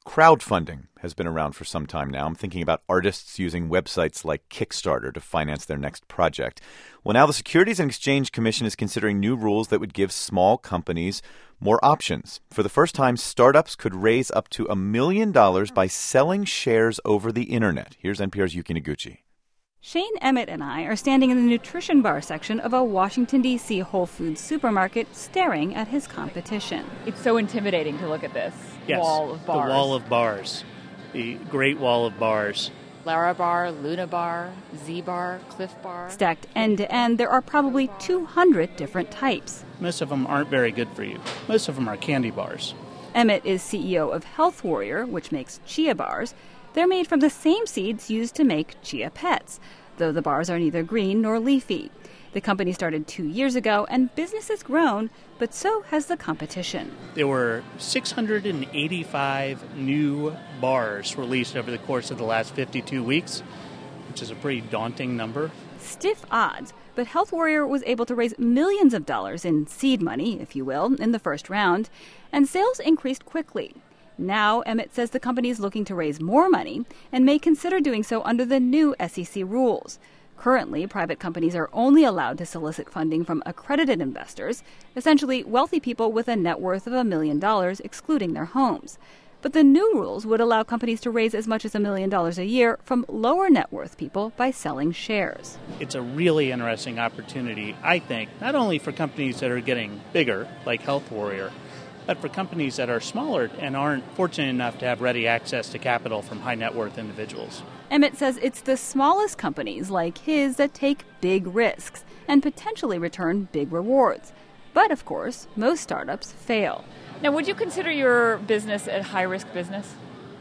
Crowdfunding has been around for some time now. I'm thinking about artists using websites like Kickstarter to finance their next project. Well, now the Securities and Exchange Commission is considering new rules that would give small companies more options. For the first time, startups could raise up to $1 million by selling shares over the internet. Here's NPR's Yuki Noguchi. Shane Emmett and I are standing in the nutrition bar section of a Washington, D.C. Whole Foods supermarket staring at his competition. It's so intimidating to look at this wall of bars. The wall of bars. The great wall of bars. Larabar, Luna Bar, Z-Bar, Cliff Bar. Stacked end to end, there are probably 200 different types. Most of them aren't very good for you. Most of them are candy bars. Emmett is CEO of Health Warrior, which makes chia bars. They're made from the same seeds used to make Chia Pets, though the bars are neither green nor leafy. The company started 2 years ago, and business has grown, but so has the competition. There were 685 new bars released over the course of the last 52 weeks, which is a pretty daunting number. Stiff odds, but Health Warrior was able to raise millions of dollars in seed money, if you will, in the first round, and sales increased quickly. Now, Emmett says the company is looking to raise more money and may consider doing so under the new SEC rules. Currently, private companies are only allowed to solicit funding from accredited investors, essentially wealthy people with a net worth of $1 million, excluding their homes. But the new rules would allow companies to raise as much as $1 million a year from lower net worth people by selling shares. It's a really interesting opportunity, I think, not only for companies that are getting bigger, like Health Warrior, but for companies that are smaller and aren't fortunate enough to have ready access to capital from high net worth individuals. Emmett says it's the smallest companies like his that take big risks and potentially return big rewards. But, of course, most startups fail. Now, would you consider your business a high-risk business?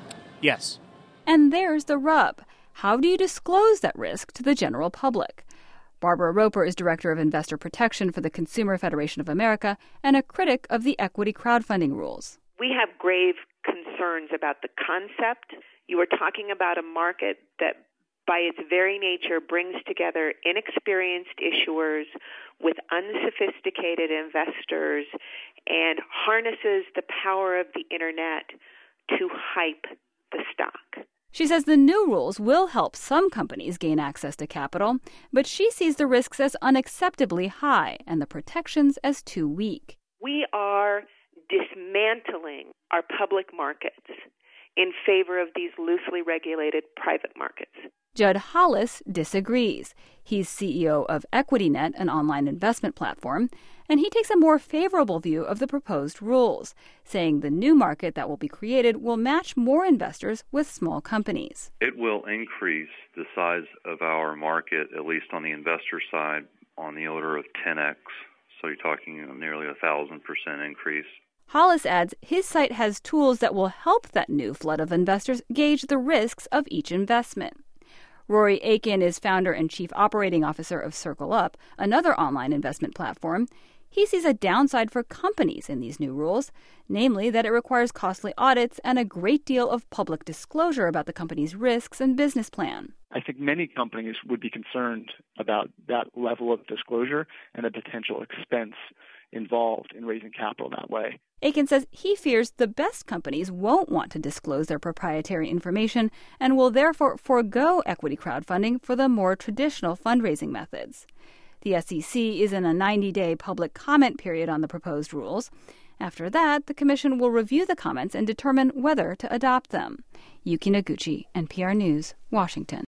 Yes. And there's the rub. How do you disclose that risk to the general public? Barbara Roper is Director of Investor Protection for the Consumer Federation of America and a critic of the equity crowdfunding rules. We have grave concerns about the concept. You are talking about a market that, by its very nature, brings together inexperienced issuers with unsophisticated investors and harnesses the power of the internet to hype the stock. She says the new rules will help some companies gain access to capital, but she sees the risks as unacceptably high and the protections as too weak. We are dismantling our public markets in favor of these loosely regulated private markets. Judd Hollis disagrees. He's CEO of EquityNet, an online investment platform, and he takes a more favorable view of the proposed rules, saying the new market that will be created will match more investors with small companies. It will increase the size of our market, at least on the investor side, on the order of 10x. So you're talking nearly 1,000% increase. Hollis adds his site has tools that will help that new flood of investors gauge the risks of each investment. Rory Akin is founder and chief operating officer of Circle Up, another online investment platform. He sees a downside for companies in these new rules, namely that it requires costly audits and a great deal of public disclosure about the company's risks and business plan. I think many companies would be concerned about that level of disclosure and the potential expense involved in raising capital that way. Akin says he fears the best companies won't want to disclose their proprietary information and will therefore forego equity crowdfunding for the more traditional fundraising methods. The SEC is in a 90-day public comment period on the proposed rules. After that, the Commission will review the comments and determine whether to adopt them. Yuki Noguchi, NPR News, Washington.